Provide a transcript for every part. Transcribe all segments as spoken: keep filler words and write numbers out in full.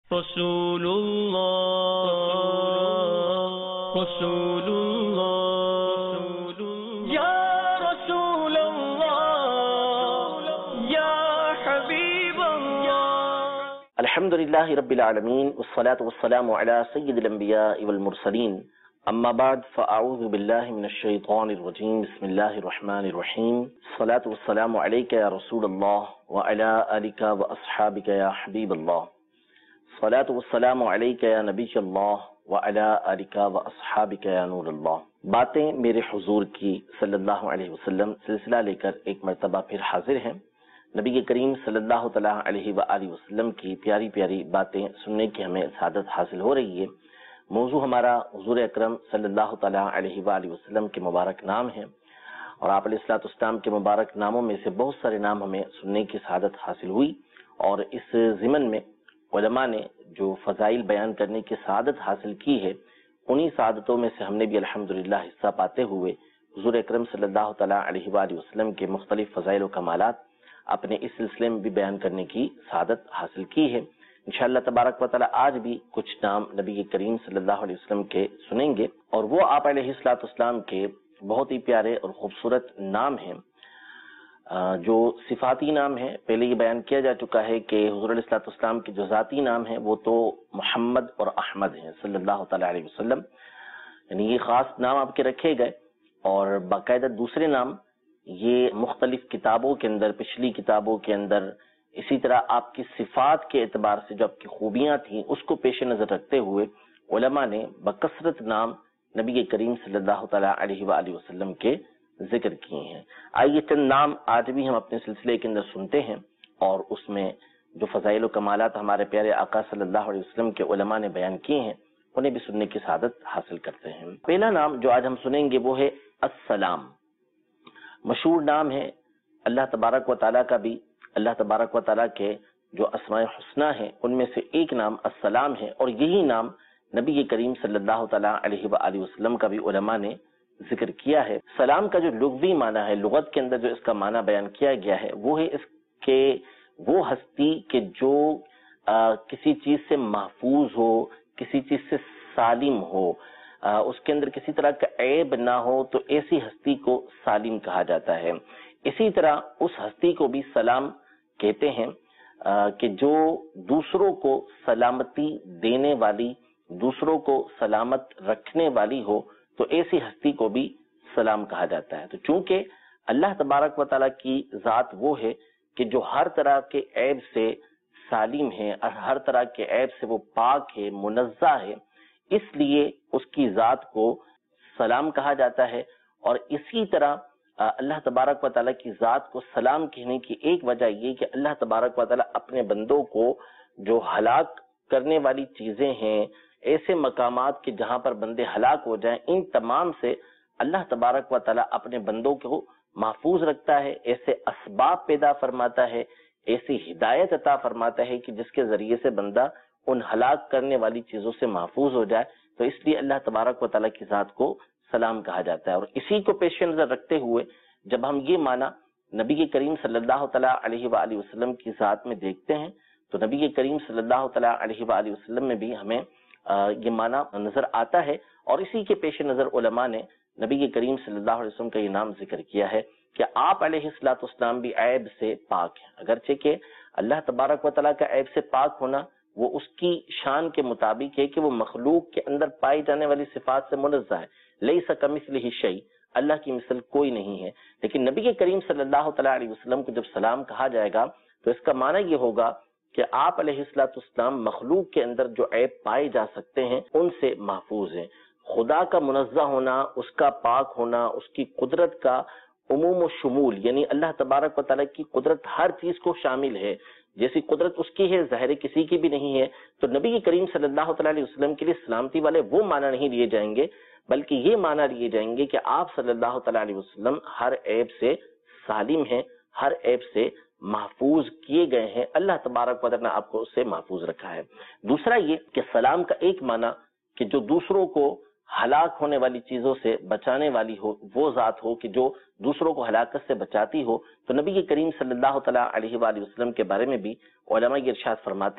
رسول اللہ رسول اللہ یا رسول اللہ یا حبیب اللہ۔ الحمدللہ رب العالمین والصلاة والسلام علی سید الانبیاء والمرسلین، اما بعد فاعوذ باللہ من الشیطان الرجیم، بسم اللہ الرحمن الرحیم، الصلاة والسلام علیک یا رسول اللہ وعلی آلک واصحابک یا حبیب اللہ، الصلاة والسلام علیک یا نبی اللہ وعلی آلک واصحابک یا نور اللہ۔ باتیں میرے حضور کی صلی اللہ علیہ وسلم سلسلہ لے کر ایک مرتبہ پھر حاضر ہیں۔ نبی کریم صلی اللہ تعالیٰ علیہ وآلہ وسلم کی پیاری پیاری باتیں سننے کی ہمیں سعادت حاصل ہو رہی ہے۔ موضوع ہمارا حضور اکرم صلی اللہ تعالیٰ علیہ وآلہ وسلم کے مبارک نام ہے، اور آپ علیہ الصلوۃ والسلام کے مبارک ناموں میں سے بہت سارے نام ہمیں سننے کی سعادت حاصل ہوئی، اور اس ضمن میں علماء نے جو فضائل بیان کرنے کی سعادت حاصل کی ہے، انہی سعادتوں میں سے ہم نے بھی الحمدللہ حصہ پاتے ہوئے حضور اکرم صلی اللہ تعالیٰ علیہ وآلہ وسلم کے مختلف فضائل و کمالات اپنے اس سلسلے میں بھی بیان کرنے کی سعادت حاصل کی ہے۔ انشاءاللہ تبارک و تعالیٰ آج بھی کچھ نام نبی کریم صلی اللہ علیہ وسلم کے سنیں گے، اور وہ آپ علیہ الصلوۃ والسلام کے بہت ہی پیارے اور خوبصورت نام ہیں، جو صفاتی نام ہیں۔ پہلے یہ بیان کیا جا چکا ہے کہ حضور علیہ الصلوۃ والسلام کے جو ذاتی نام ہیں وہ تو محمد اور احمد ہیں صلی اللہ تعالیٰ علیہ وسلم، یعنی یہ خاص نام آپ کے رکھے گئے، اور باقاعدہ دوسرے نام یہ مختلف کتابوں کے اندر، پچھلی کتابوں کے اندر اسی طرح آپ کی صفات کے اعتبار سے جو آپ کی خوبیاں تھیں اس کو پیش نظر رکھتے ہوئے علماء نے بکثرت نام نبی کریم صلی اللہ تعالیٰ علیہ وآلہ وسلم کے ذکر کیے ہیں۔ آئیے چند نام آج بھی ہم اپنے سلسلے کے اندر سنتے ہیں، اور اس میں جو فضائل و کمالات ہمارے پیارے آقا صلی اللہ علیہ وسلم کے علماء نے بیان کیے ہیں انہیں بھی سننے کی سعادت حاصل کرتے ہیں۔ پہلا نام جو آج ہم سنیں گے وہ ہے السلام۔ مشہور نام ہے اللہ تبارک و تعالیٰ کا بھی، اللہ تبارک و تعالیٰ کے جو اسماء حسنہ ہیں ان میں سے ایک نام السلام ہے، اور یہی نام نبی کریم صلی اللہ تعالیٰ علیہ وآلہ وسلم کا بھی علماء نے ذکر کیا ہے۔ سلام کا جو لغوی معنی ہے، لغت کے اندر جو اس کا معنی بیان کیا گیا ہے وہ ہے اس کے وہ ہستی کہ جو آ, کسی چیز سے محفوظ ہو، کسی چیز سے سالم ہو، آ, اس کے اندر کسی طرح کا عیب نہ ہو، تو ایسی ہستی کو سالم کہا جاتا ہے۔ اسی طرح اس ہستی کو بھی سلام کہتے ہیں آ, کہ جو دوسروں کو سلامتی دینے والی، دوسروں کو سلامت رکھنے والی ہو، تو ایسی ہستی کو بھی سلام کہا جاتا ہے۔ تو چونکہ اللہ تبارک و تعالیٰ کی ذات وہ ہے کہ جو ہر طرح کے عیب سے سالم ہے، ہر طرح کے عیب سے وہ پاک ہے، منزہ ہے، اس لیے اس کی ذات کو سلام کہا جاتا ہے۔ اور اسی طرح اللہ تبارک و تعالیٰ کی ذات کو سلام کہنے کی ایک وجہ یہ کہ اللہ تبارک و تعالیٰ اپنے بندوں کو جو ہلاک کرنے والی چیزیں ہیں، ایسے مقامات کے جہاں پر بندے ہلاک ہو جائیں، ان تمام سے اللہ تبارک و تعالیٰ اپنے بندوں کو محفوظ رکھتا ہے، ایسے اسباب پیدا فرماتا ہے، ایسی ہدایت عطا فرماتا ہے کہ جس کے ذریعے سے بندہ ان ہلاک کرنے والی چیزوں سے محفوظ ہو جائے۔ تو اس لیے اللہ تبارک و تعالیٰ کی ذات کو سلام کہا جاتا ہے، اور اسی کو پیش نظر رکھتے ہوئے جب ہم یہ معنی نبی کریم صلی اللہ تعالیٰ علیہ وآلہ وسلم کی ذات میں دیکھتے ہیں، تو نبی کریم صلی اللہ تعالیٰ علیہ وآلہ وسلم میں بھی ہمیں یہ معنی نظر آتا ہے، اور اسی کے پیش نظر علماء نے نبی کریم صلی اللہ علیہ وسلم کا یہ نام ذکر کیا ہے کہ آپ علیہ الصلوۃ والسلام بھی عیب سے پاک ہیں، اگرچہ کہ اللہ تبارک و تعالیٰ کا عیب سے پاک ہونا وہ اس کی شان کے مطابق ہے کہ وہ مخلوق کے اندر پائی جانے والی صفات سے منزہ ہے، لیس کمثلہ شیء، اللہ کی مثل کوئی نہیں ہے۔ لیکن نبی کریم صلی اللہ تعالیٰ علیہ وسلم کو جب سلام کہا جائے گا تو اس کا معنی یہ ہوگا کہ آپ علیہ الصلوۃ والسلام مخلوق کے اندر جو عیب پائے جا سکتے ہیں ان سے محفوظ ہیں۔ خدا کا منزہ ہونا، اس کا پاک ہونا، اس کی قدرت کا عموم و شمول، یعنی اللہ تبارک و تعالیٰ کی قدرت ہر چیز کو شامل ہے، جیسی قدرت اس کی ہے ظاہر کسی کی بھی نہیں ہے۔ تو نبی کریم صلی اللہ تعالیٰ علیہ وسلم کے لیے سلامتی والے وہ معنی نہیں لیے جائیں گے، بلکہ یہ معنی لیے جائیں گے کہ آپ صلی اللہ تعالیٰ علیہ وسلم ہر عیب سے سالم ہیں، ہر عیب سے محفوظ کیے گئے ہیں، اللہ تبارک و تعالیٰ نے آپ کو اس سے محفوظ رکھا ہے۔ دوسرا یہ کہ سلام کا ایک معنی کہ جو دوسروں کو ہلاک ہونے والی چیزوں سے بچانے والی ہو، وہ ذات ہو کہ جو دوسروں کو ہلاکت سے بچاتی ہو۔ تو نبی کریم صلی اللہ تعالیٰ علیہ وآلہ وسلم کے بارے میں بھی علماء یہ ارشاد فرماتے ہیں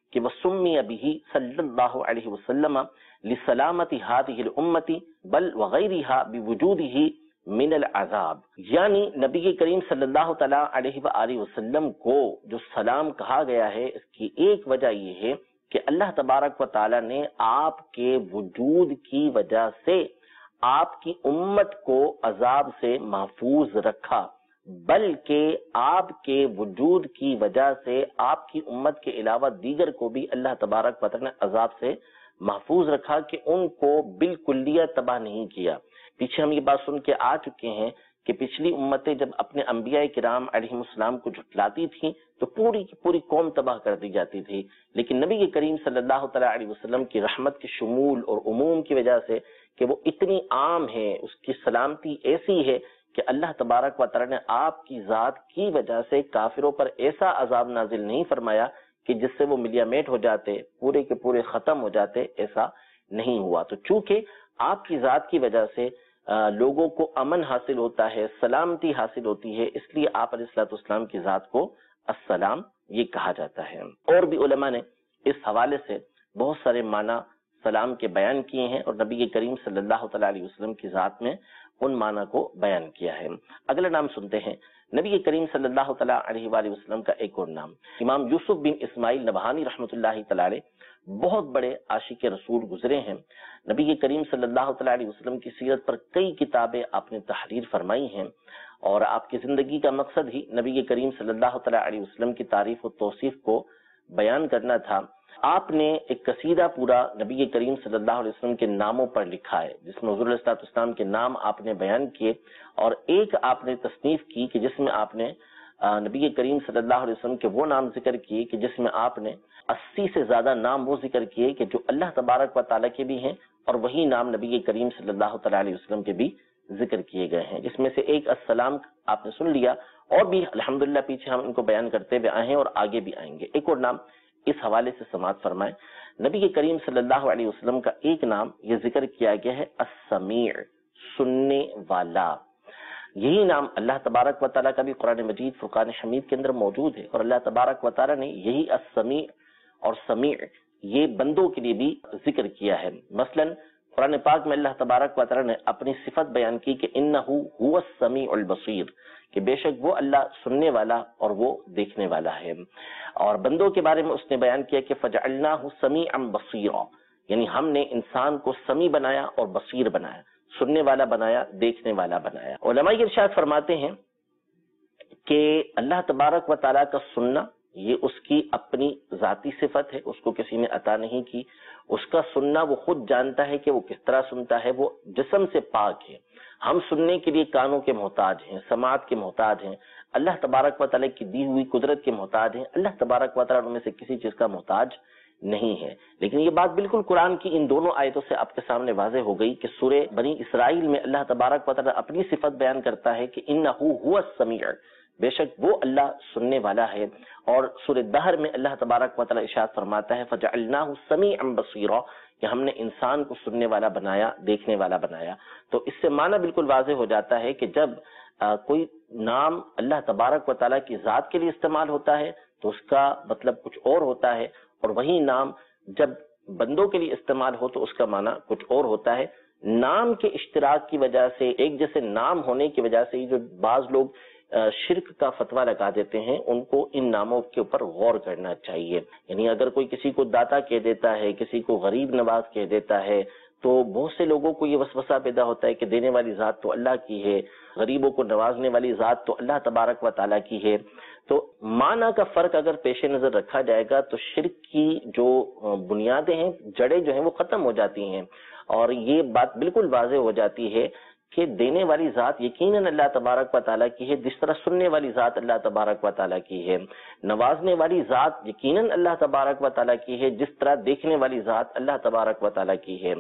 کہ وسمی بہ صلی اللہ علیہ وسلم لسلامت هذه الامت بل وغیرها بوجودہ من العذاب، یعنی نبی کریم صلی اللہ تعالی علیہ وآلہ وسلم کو جو سلام کہا گیا ہے، اس کی ایک وجہ یہ ہے کہ اللہ تبارک و تعالی نے آپ کے وجود کی وجہ سے آپ کی امت کو عذاب سے محفوظ رکھا، بلکہ آپ کے وجود کی وجہ سے آپ کی امت کے علاوہ دیگر کو بھی اللہ تبارک و تعالی نے عذاب سے محفوظ رکھا کہ ان کو بالکلیہ تباہ نہیں کیا۔ پیچھے ہم یہ بات سن کے آ چکے ہیں کہ پچھلی امتیں جب اپنے انبیاء کرام علیہ السلام کو جھٹلاتی تھیں تو پوری کی پوری قوم تباہ کر دی جاتی تھی، لیکن نبی کریم صلی اللہ تعالی علیہ وسلم کی رحمت کے شمول اور عموم کی وجہ سے کہ وہ اتنی عام ہے، اس کی سلامتی ایسی ہے کہ اللہ تبارک و تعالی نے آپ کی ذات کی وجہ سے کافروں پر ایسا عذاب نازل نہیں فرمایا کہ جس سے وہ ملیا میٹ ہو جاتے، پورے کے پورے ختم ہو جاتے، ایسا نہیں ہوا۔ تو چونکہ آپ کی ذات کی وجہ سے لوگوں کو امن حاصل ہوتا ہے، سلامتی حاصل ہوتی ہے، اس لیے آپ علیہ الصلوۃ والسلام کی ذات کو السلام یہ کہا جاتا ہے۔ اور بھی علماء نے اس حوالے سے بہت سارے معنی سلام کے بیان کیے ہیں اور نبی کریم صلی اللہ تعالی علیہ وسلم کی ذات میں ان معنی کو بیان کیا ہے۔ اگلا نام سنتے ہیں نبی کریم صلی اللہ تعالی علیہ وآلہ وسلم کا ایک اور نام، امام یوسف بن اسماعیل نبہانی رحمۃ اللہ تعالی علیہ بہت بڑے عاشق رسول گزرے ہیں۔ نبی کریم صلی اللہ تعالی علیہ وسلم کی سیرت پر کئی کتابیں آپ نے تحریر فرمائی ہیں، اور آپ کی زندگی کا مقصد ہی نبی کریم صلی اللہ تعالی علیہ وسلم کی تعریف و توصیف کو بیان کرنا تھا۔ آپ نے ایک قصیدہ پورا نبی کریم صلی اللہ علیہ وسلم کے ناموں پر لکھا ہے، جس میں حضور علیہ الصلوۃ والسلام کے نام آپ نے بیان کیے، اور ایک آپ نے تصنیف کی کہ جس میں آپ نے نبی کریم صلی اللہ علیہ وسلم کے وہ نام ذکر کیے کہ جس میں آپ نے اسی سے زیادہ نام وہ ذکر کیے کہ جو اللہ تبارک و تعالیٰ کے بھی ہیں، اور وہی نام نبی کریم صلی اللہ تعالیٰ علیہ وسلم کے بھی ذکر کیے گئے ہیں، جس میں سے ایک السلام آپ نے سن لیا، اور بھی الحمدللہ پیچھے ہم ان کو بیان کرتے ہوئے آئے ہیں اور آگے بھی آئیں گے۔ ایک اور نام اس حوالے سے سماعت فرمائیں، نبی کریم صلی اللہ علیہ وسلم کا ایک نام یہ ذکر کیا گیا ہے السمیع، سننے والا۔ یہی نام اللہ تبارک و تعالیٰ کا بھی قرآن مجید فرقان حمید کے اندر موجود ہے، اور اللہ تبارک و تعالیٰ نے یہی السمیع اور سمیع یہ بندوں کے لیے بھی ذکر کیا ہے۔ مثلا قرآن پاک میں اللہ تبارک و تعالیٰ نے اپنی صفت بیان کی کہ انہو هو السمیع البصیر، کہ بے شک وہ اللہ سننے والا اور وہ دیکھنے والا ہے۔ اور بندوں کے بارے میں اس نے بیان کیا کہ فجعلناہ سمیعا بصیرا، یعنی ہم نے انسان کو سمیع بنایا اور بصیر بنایا، سننے والا بنایا، دیکھنے والا بنایا۔ علماء ارشاد فرماتے ہیں کہ اللہ تبارک و تعالیٰ کا سننا یہ اس کی اپنی ذاتی صفت ہے، اس کو کسی نے عطا نہیں کی۔ اس کا سننا وہ خود جانتا ہے کہ وہ کس طرح سنتا ہے، وہ جسم سے پاک ہے۔ ہم سننے کے لیے کانوں کے محتاج ہیں، سماعت کے محتاج ہیں، اللہ تبارک و تعالیٰ کی دی ہوئی قدرت کے محتاج ہیں، اللہ تبارک و تعالیٰ ان میں سے کسی چیز کا محتاج نہیں ہے۔ لیکن یہ بات بالکل قرآن کی ان دونوں آیتوں سے آپ کے سامنے واضح ہو گئی کہ سورہ بنی اسرائیل میں اللہ تبارک و تعالیٰ اپنی صفت بیان کرتا ہے کہ انہو هو السمیع، بے شک وہ اللہ سننے والا ہے، اور سورہ دہر میں اللہ تبارک و تعالیٰ ارشاد فرماتا ہے فجعلناہ سمیعا بصیرا، کہ ہم نے انسان کو سننے والا بنایا، دیکھنے والا بنایا۔ تو اس سے معنی بالکل واضح ہو جاتا ہے کہ جب آ, کوئی نام اللہ تبارک و تعالیٰ کی ذات کے لیے استعمال ہوتا ہے تو اس کا مطلب کچھ اور ہوتا ہے، اور وہی نام جب بندوں کے لیے استعمال ہو تو اس کا معنی کچھ اور ہوتا ہے۔ نام کے اشتراک کی وجہ سے، ایک جیسے نام ہونے کی وجہ سے جو بعض لوگ شرک کا فتویٰ لگا دیتے ہیں، ان کو ان ناموں کے اوپر غور کرنا چاہیے۔ یعنی اگر کوئی کسی کو داتا کہہ دیتا ہے، کسی کو غریب نواز کہہ دیتا ہے، تو بہت سے لوگوں کو یہ وسوسہ پیدا ہوتا ہے کہ دینے والی ذات تو اللہ کی ہے، غریبوں کو نوازنے والی ذات تو اللہ تبارک و تعالیٰ کی ہے۔ تو معنی کا فرق اگر پیش نظر رکھا جائے گا تو شرک کی جو بنیادیں ہیں، جڑیں جو ہیں وہ ختم ہو جاتی ہیں، اور یہ بات بالکل واضح ہو جاتی ہے کہ دینے والی ذات یقیناً اللہ تبارک و تعالیٰ کی ہے، جس طرح سننے والی ذات اللہ تبارک و تعالیٰ کی ہے، نوازنے والی ذات یقیناً اللہ تبارک و تعالیٰ کی ہے، جس طرح دیکھنے والی ذات اللہ تبارک و تعالیٰ کی ہے۔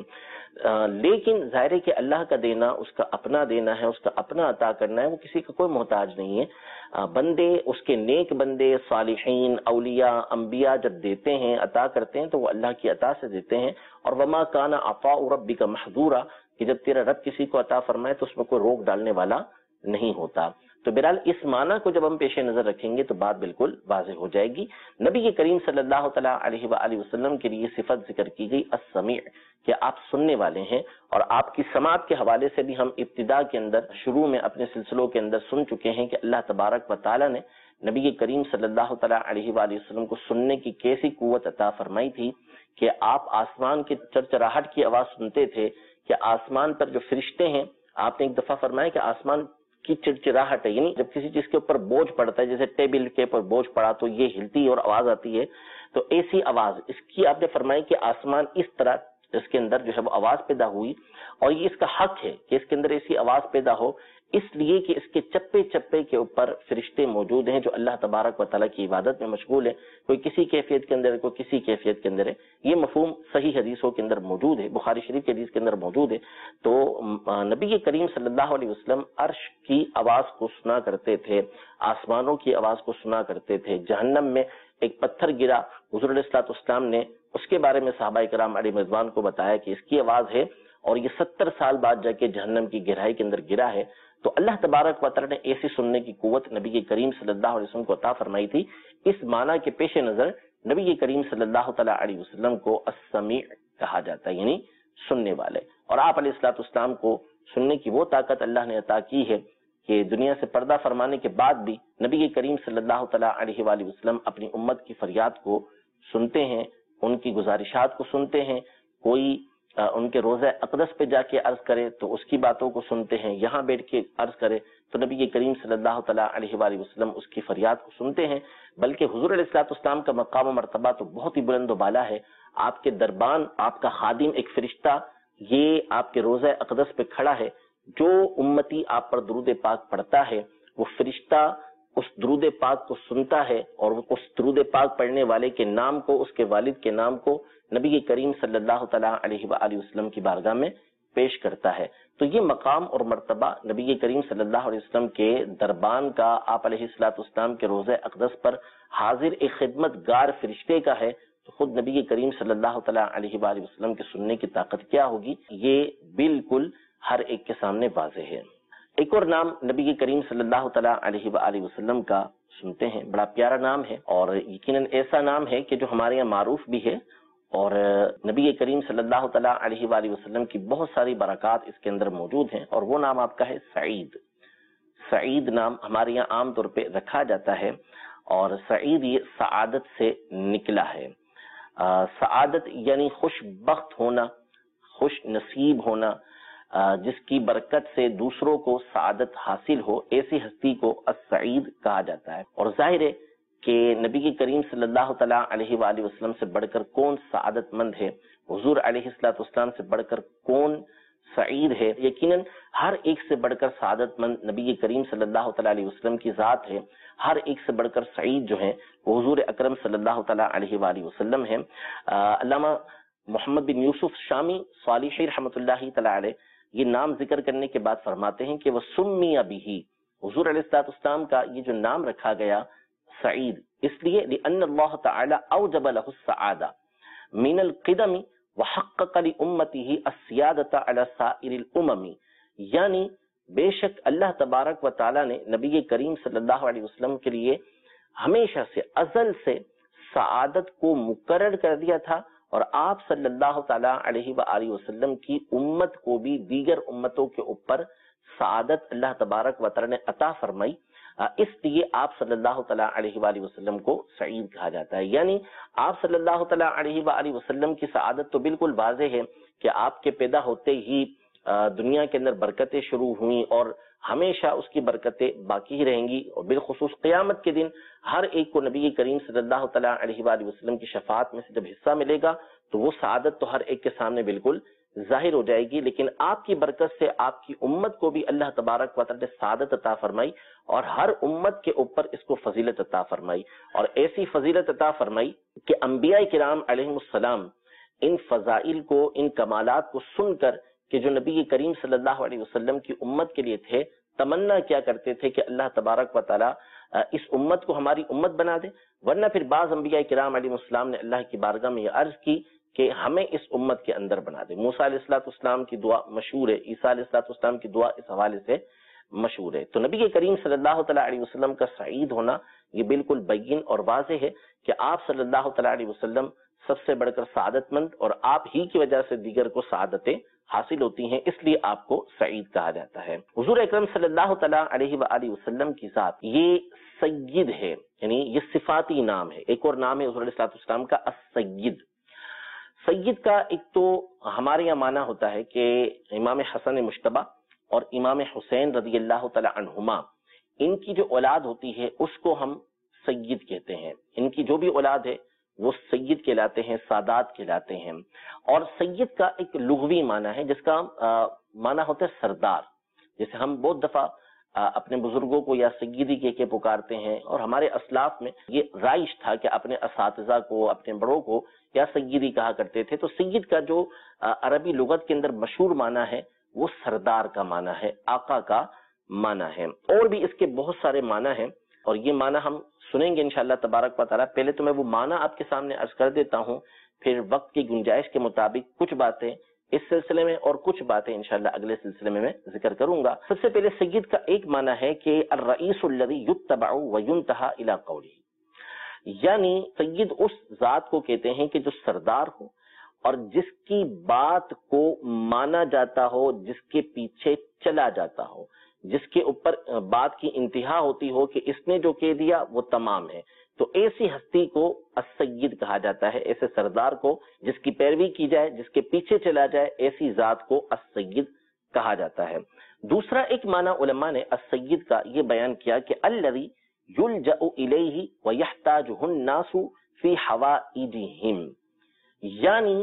لیکن ظاہر ہے کہ اللہ کا دینا اس کا اپنا دینا ہے، اس کا اپنا عطا کرنا ہے، وہ کسی کا کوئی محتاج نہیں ہے۔ بندے، اس کے نیک بندے، صالحین، اولیاء، انبیاء جب دیتے ہیں، عطا کرتے ہیں تو وہ اللہ کی عطا سے دیتے ہیں، اور وما کان عطاء ربک محظورا، کہ جب تیرا رب کسی کو عطا فرمائے تو اس میں کوئی روک ڈالنے والا نہیں ہوتا۔ تو بہرحال اس معنی کو جب ہم پیش نظر رکھیں گے تو بات بالکل واضح ہو جائے گی۔ نبی کریم صلی اللہ تعالیٰ علیہ وآلہ وسلم کے لیے صفت ذکر کی گئی السمیع، کہ آپ سننے والے ہیں، اور آپ کی سماعت کے حوالے سے بھی ہم ابتدا کے اندر شروع میں اپنے سلسلوں کے اندر سن چکے ہیں کہ اللہ تبارک و تعالیٰ نے نبی کریم صلی اللہ تعالیٰ علیہ وآلہ وسلم کو سننے کی کیسی قوت عطا فرمائی تھی کہ آپ آسمان کی چرچراہٹ کی آواز سنتے تھے، کہ آسمان پر جو فرشتے ہیں، آپ نے ایک دفعہ فرمایا کہ آسمان کی چڑچڑاہٹ ہے، یعنی جب کسی چیز کے اوپر بوجھ پڑتا ہے، جیسے ٹیبل کے اوپر بوجھ پڑا تو یہ ہلتی اور آواز آتی ہے، تو ایسی آواز اس کی آپ نے فرمائی کہ آسمان اس طرح اس کے اندر جو ہے وہ آواز پیدا ہوئی، اور یہ اس کا حق ہے کہ اس کے اندر ایسی آواز پیدا ہو، اس لیے کہ اس کے چپے چپے کے اوپر فرشتے موجود ہیں جو اللہ تبارک و تعالیٰ کی عبادت میں مشغول ہیں، کوئی کسی کیفیت کے اندر ہے، کوئی کسی کیفیت کے اندر ہے۔ یہ مفہوم صحیح حدیثوں کے اندر موجود ہے، بخاری شریف کی حدیث کے اندر موجود ہے۔ تو نبی کریم صلی اللہ علیہ وسلم عرش کی آواز کو سنا کرتے تھے، آسمانوں کی آواز کو سنا کرتے تھے۔ جہنم میں ایک پتھر گرا، حضور علیہ الصلوۃ والسلام نے اس کے بارے میں صحابہ کرام علیہ رضوان کو بتایا کہ اس کی آواز ہے، اور یہ ستر سال بعد جا کے جہنم کی گہرائی کے اندر گرا ہے۔ تو اللہ تبارک و تعالیٰ نے ایسی سننے کی قوت نبی کریم صلی اللہ علیہ وسلم کو عطا فرمائی تھی۔ اس معنی کے پیش نظر نبی کریم صلی اللہ تعالیٰ علیہ وسلم کو السمیع کہا جاتا ہے، یعنی سننے والے، اور آپ علیہ الصلوۃ والسلام کو سننے کی وہ طاقت اللہ نے عطا کی ہے کہ دنیا سے پردہ فرمانے کے بعد بھی نبی کریم صلی اللہ تعالیٰ علیہ وآلہ وسلم اپنی امت کی فریاد کو سنتے ہیں، ان کی گزارشات کو سنتے ہیں۔ کوئی ان کے روضہ اقدس پہ جا کے عرض کرے تو اس کی باتوں کو سنتے ہیں، یہاں بیٹھ کے عرض کرے تو نبی کریم صلی اللہ تعالیٰ علیہ وآلہ وسلم اس کی فریاد کو سنتے ہیں۔ بلکہ حضور علیہ الصلوۃ والسلام کا مقام و مرتبہ تو بہت ہی بلند و بالا ہے۔ آپ کے دربان، آپ کا خادم ایک فرشتہ یہ آپ کے روضہ اقدس پہ کھڑا ہے، جو امتی آپ پر درود پاک پڑھتا ہے وہ فرشتہ اس درود پاک کو سنتا ہے، اور اس درود پاک پڑھنے والے کے نام کو، اس کے والد کے نام کو نبی کریم صلی اللہ تعالیٰ علیہ وآلہ وسلم کی بارگاہ میں پیش کرتا ہے۔ تو یہ مقام اور مرتبہ نبی کریم صلی اللہ علیہ وسلم کے دربان کا، آپ علیہ الصلوۃ والسلام کے روضہ اقدس پر حاضر ایک خدمت گار فرشتے کا ہے، تو خود نبی کریم صلی اللہ تعالیٰ علیہ وآلہ وسلم کے سننے کی طاقت کیا ہوگی، یہ بالکل ہر ایک کے سامنے واضح ہے۔ ایک اور نام نبی کریم صلی اللہ تعالیٰ علیہ وآلہ وسلم کا سنتے ہیں، بڑا پیارا نام ہے، اور یقیناً ایسا نام ہے کہ جو ہمارے یہاں معروف بھی ہے، اور نبی کریم صلی اللہ تعالیٰ علیہ وآلہ وسلم کی بہت ساری برکات اس کے اندر موجود ہیں، اور وہ نام آپ کا ہے سعید۔ سعید نام ہمارے یہاں عام طور پہ رکھا جاتا ہے، اور سعید یہ سعادت سے نکلا ہے۔ سعادت یعنی خوش بخت ہونا، خوش نصیب ہونا، جس کی برکت سے دوسروں کو سعادت حاصل ہو، ایسی ہستی کو السعید کہا جاتا ہے۔ اور ظاہر ہے کہ نبی کریم صلی اللہ تعالیٰ علیہ وآلہ وسلم سے بڑھ کر کون سعادت مند ہے، حضور علیہ الصلوۃ والسلام سے بڑھ کر کون سعید ہے؟ یقیناً ہر ایک سے بڑھ کر سعادت مند نبی کریم صلی اللہ تعالیٰ علیہ وسلم کی ذات ہے، ہر ایک سے بڑھ کر سعید جو ہیں وہ حضور اکرم صلی اللہ تعالیٰ علیہ وآلہ وسلم ہیں۔ علامہ محمد بن یوسف شامی صالحی رحمۃ اللہ تعالیٰ علیہ یہ نام ذکر کرنے کے بعد فرماتے ہیں کہ وہ سمی ابھی، حضور علیہ الصلوۃ والسلام کا یہ جو نام رکھا گیا سعید، اس لیے لأن اللہ تعالی اوجب له السعادہ من القدم وحقق لامته السیادۃ علی سائر الامم، یعنی بے شک اللہ تبارک و تعالی نے نبی کریم صلی اللہ علیہ وسلم کے لیے ہمیشہ سے، ازل سے سعادت کو مقرر کر دیا تھا، اور آپ صلی اللہ تعالی علیہ وآلہ وسلم کی امت کو بھی دیگر امتوں کے اوپر سعادت اللہ تبارک و تعالی نے عطا فرمائی، اس لیے آپ صلی اللہ تعالیٰ علیہ وآلہ وسلم کو سعید کہا جاتا ہے۔ یعنی آپ صلی اللہ تعالیٰ علیہ وآلہ وسلم کی سعادت تو بالکل واضح ہے کہ آپ کے پیدا ہوتے ہی دنیا کے اندر برکتیں شروع ہوئیں، اور ہمیشہ اس کی برکتیں باقی ہی رہیں گی، اور بالخصوص قیامت کے دن ہر ایک کو نبی کریم صلی اللہ تعالیٰ علیہ وآلہ وسلم کی شفاعت میں سے جب حصہ ملے گا تو وہ سعادت تو ہر ایک کے سامنے بالکل ظاہر ہو جائے گی۔ لیکن آپ کی برکت سے آپ کی امت کو بھی اللہ تبارک و تعالی نے سعادت عطا فرمائی، اور ہر امت کے اوپر اس کو فضیلت عطا فرمائی، اور ایسی فضیلت عطا فرمائی کہ انبیاء کرام علیہ السلام ان فضائل کو، ان کمالات کو سن کر کہ جو نبی کریم صلی اللہ علیہ وسلم کی امت کے لیے تھے، تمنا کیا کرتے تھے کہ اللہ تبارک و تعالی اس امت کو ہماری امت بنا دے، ورنہ پھر بعض انبیاء کرام علیہ السلام نے اللہ کی بارگاہ میں یہ عرض کی کہ ہمیں اس امت کے اندر بنا دے۔ موسیٰ علیہ السلام کی دعا مشہور ہے، عیسیٰ علیہ السلام کی دعا اس حوالے سے مشہور ہے۔ تو نبی کریم صلی اللہ تعالیٰ علیہ وسلم کا سعید ہونا یہ بالکل بین اور واضح ہے کہ آپ صلی اللہ تعالیٰ علیہ وسلم سب سے بڑھ کر سعادت مند، اور آپ ہی کی وجہ سے دیگر کو سعادتیں حاصل ہوتی ہیں، اس لیے آپ کو سعید کہا جاتا ہے۔ حضور اکرم صلی اللہ تعالیٰ علیہ وآلہ وسلم کی ذات یہ سید ہے، یعنی یہ صفاتی نام ہے۔ ایک اور نام ہے حضور علیہ السلام کا السید۔ سید کا ایک تو ہمارے یہاں معنی ہوتا ہے کہ امام حسن مشتبہ اور امام حسین رضی اللہ تعالی عنہما، ان کی جو اولاد ہوتی ہے اس کو ہم سید کہتے ہیں۔ ان کی جو بھی اولاد ہے وہ سید کہلاتے ہیں، سادات کہلاتے ہیں۔ اور سید کا ایک لغوی معنی ہے جس کا معنی ہوتا ہے سردار۔ جیسے ہم بہت دفعہ اپنے بزرگوں کو یا سیدی کہہ کے پکارتے ہیں، اور ہمارے اسلاف میں یہ رائج تھا کہ اپنے اساتذہ کو، اپنے بڑوں کو یا سیدی کہا کرتے تھے۔ تو سید کا جو عربی لغت کے اندر مشہور معنی ہے وہ سردار کا معنی ہے، آقا کا معنی ہے۔ اور بھی اس کے بہت سارے معنی ہیں، اور یہ معنی ہم سنیں گے انشاءاللہ تبارک و تعالیٰ۔ پہلے تو میں وہ معنی آپ کے سامنے عرض کر دیتا ہوں، پھر وقت کی گنجائش کے مطابق کچھ باتیں اس سلسلے میں اور کچھ باتیں انشاءاللہ اگلے سلسلے میں میں ذکر کروں گا۔ سب سے پہلے سید کا ایک معنی ہے کہ الرئیس الذی یتبع وینتہی الی قولہ، یعنی سید اس ذات کو کہتے ہیں کہ جو سردار ہو اور جس کی بات کو مانا جاتا ہو، جس کے پیچھے چلا جاتا ہو، جس کے اوپر بات کی انتہا ہوتی ہو کہ اس نے جو کہہ دیا وہ تمام ہے۔ تو ایسی ہستی کو السید کہا جاتا ہے، ایسے سردار کو جس کی پیروی کی جائے، جس کے پیچھے چلا جائے، ایسی ذات کو السید کہا جاتا ہے۔ دوسرا ایک معنی علماء نے السید کا یہ بیان کیا کہ الذی یلجأ الیہ ویحتاجہ الناس فی حوائجہم، یعنی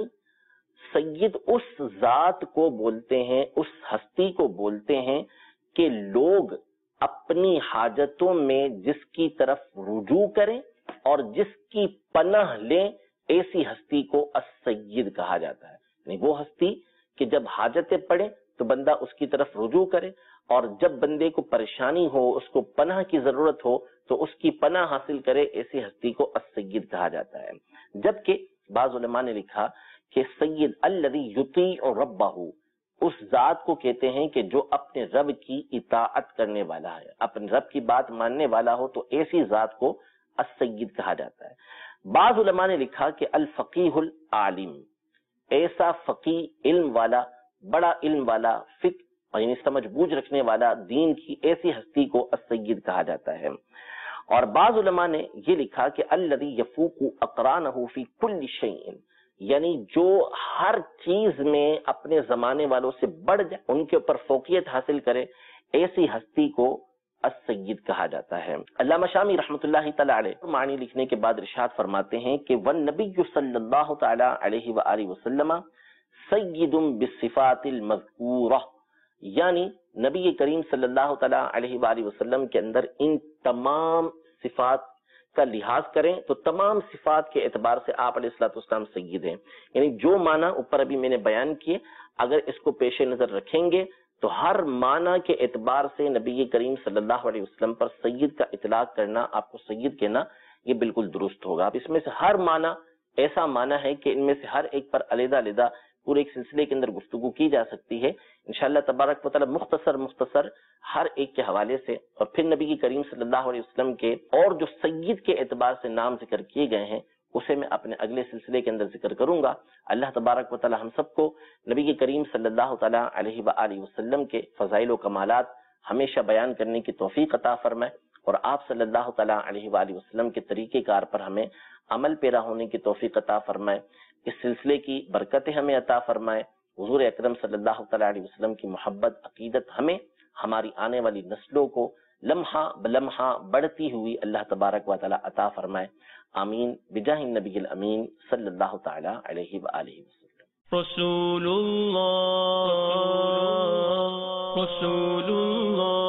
سید اس ذات کو بولتے ہیں، اس ہستی کو بولتے ہیں کہ لوگ اپنی حاجتوں میں جس کی طرف رجوع کریں اور جس کی پناہ لیں، ایسی ہستی کو السید کہا جاتا ہے۔ یعنی وہ ہستی کہ جب حاجتیں پڑیں تو بندہ اس کی طرف رجوع کرے، اور جب بندے کو پریشانی ہو، اس کو پناہ کی ضرورت ہو تو اس کی پناہ حاصل کرے، ایسی ہستی کو السید کہا جاتا ہے۔ جبکہ بعض علماء نے لکھا کہ سید الذی یطیع ربہ، اس ذات کو کہتے ہیں کہ جو اپنے رب کی اطاعت کرنے والا ہے، اپنے رب کی بات ماننے والا ہو، تو ایسی ذات کو السید کہا جاتا ہے۔ بعض علماء نے لکھا کہ الفقیہ العالم، ایسا فقیہ علم والا، بڑا علم والا، فقہ یعنی سمجھ بوجھ رکھنے والا دین کی، ایسی ہستی کو السید کہا جاتا ہے۔ اور بعض علماء نے یہ لکھا کہ الذی یفوق اقرانہ فی کل شیء، یعنی جو ہر چیز میں اپنے زمانے والوں سے بڑھ جائے، ان کے اوپر فوقیت حاصل کرے، ایسی ہستی کو السید کہا جاتا ہے۔ علامہ شامی رحمۃ اللہ تعالی علیہ معنی لکھنے کے بعد ارشاد فرماتے ہیں کہ والنبی صلی اللہ تعالی علیہ وآلہ وسلم سید بالصفات المذکورہ، یعنی نبی کریم صلی اللہ تعالی علیہ وآلہ وسلم کے اندر ان تمام صفات کا لحاظ کریں تو تمام صفات کے اعتبار سے آپ علیہ الصلوۃ والسلام سید ہیں۔ یعنی جو معنی اوپر ابھی میں نے بیان کیے، اگر اس کو پیش نظر رکھیں گے تو ہر معنی کے اعتبار سے نبی کریم صلی اللہ علیہ وسلم پر سید کا اطلاق کرنا، آپ کو سید کہنا، یہ بالکل درست ہوگا۔ اب اس میں سے ہر معنی ایسا معنی ہے کہ ان میں سے ہر ایک پر علیحدہ علیحدہ پورے ایک سلسلے کے اندر گفتگو کی جا سکتی ہے۔ انشاءاللہ تبارک و تعالی مختصر مختصر ہر ایک کے حوالے سے، اور پھر نبی کریم صلی اللہ علیہ وسلم کے اور جو سید کے اعتبار سے نام ذکر کیے گئے ہیں اسے میں اپنے اگلے سلسلے کے اندر ذکر کروں گا۔ اللہ تبارک و تعالی ہم سب کو نبی کریم صلی اللہ تعالی علیہ وآلہ وسلم کے فضائل و کمالات ہمیشہ بیان کرنے کی توفیق عطا فرمائے، اور آپ صلی اللہ تعالی علیہ وآلہ وسلم کے طریقہ کار پر ہمیں عمل پیرا ہونے کی توفیق عطا فرمائے، اس سلسلے کی برکتیں ہمیں عطا فرمائے، حضور اکرم صلی اللہ تعالی علیہ وسلم کی محبت عقیدت ہمیں، ہماری آنے والی نسلوں کو لمحہ بلمحہ بڑھتی ہوئی اللہ تبارک و تعالی عطا فرمائے، آمین بجاہ النبی الامین صلی اللہ تعالی علیہ وآلہ وسلم۔ رسول اللہ رسول اللہ